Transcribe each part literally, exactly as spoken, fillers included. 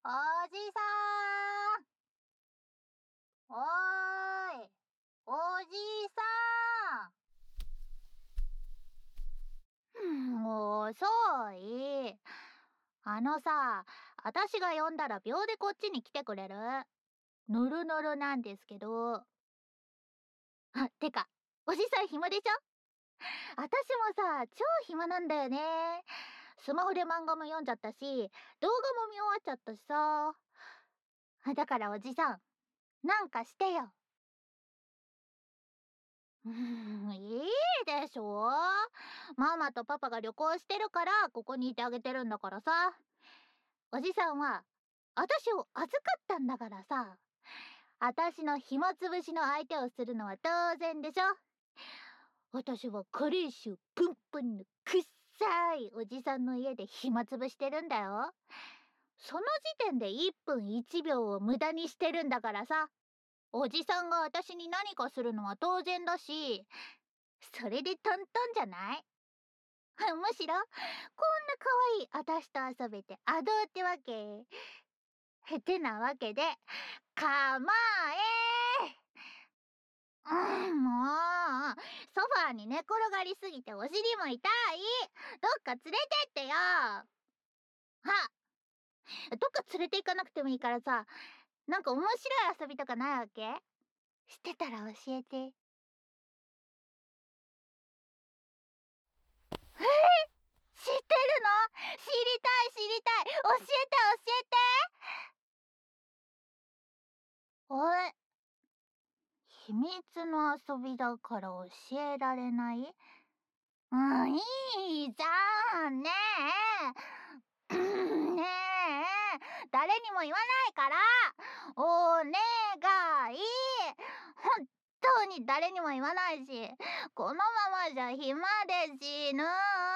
おじさん、おーい、おじさん。もう遅い。あのさ、あたしが呼んだら秒でこっちに来てくれる？ぬるぬるなんですけど。あ、てか、おじさん暇でしょ？あたしもさ、超暇なんだよね。スマホで漫画も読んじゃったし、動画も見終わっちゃったしさ。だからおじさん、なんかしてよ。うーん、いいでしょ。ママとパパが旅行してるからここにいてあげてるんだからさ。おじさんは私を預かったんだからさ、私の暇つぶしの相手をするのは当然でしょ。私はカレー臭プンプンのくっさいおじさんの家で暇つぶしてるんだよ。その時点でいっぷんいちびょうを無駄にしてるんだからさ。おじさんが私に何かするのは当然だし、それでトントンじゃない？むしろ、こんな可愛いあたしと遊べてアドってわけ。てなわけで、かまえうん、もう、ソファーに寝転がりすぎてお尻も痛い。どっか連れてってよ。あ、どっか連れて行かなくてもいいからさ、なんか面白い遊びとかないわけ？してたら教えて。えー、知ってるの？知りたい知りたい。教えて教えて。あれ、秘密の遊びだから教えられない？うん、いいじゃんねえ。ねえ、誰にも言わないから。お願い。本当に誰にも言わないし、このままじゃ暇で死ぬ。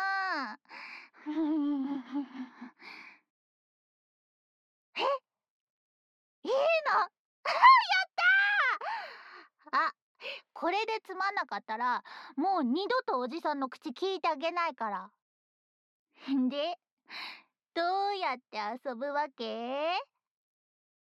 え、いいの？やったー！あ、これでつまんなかったら、もう二度とおじさんの口聞いてあげないから。で、どうやって遊ぶわけ？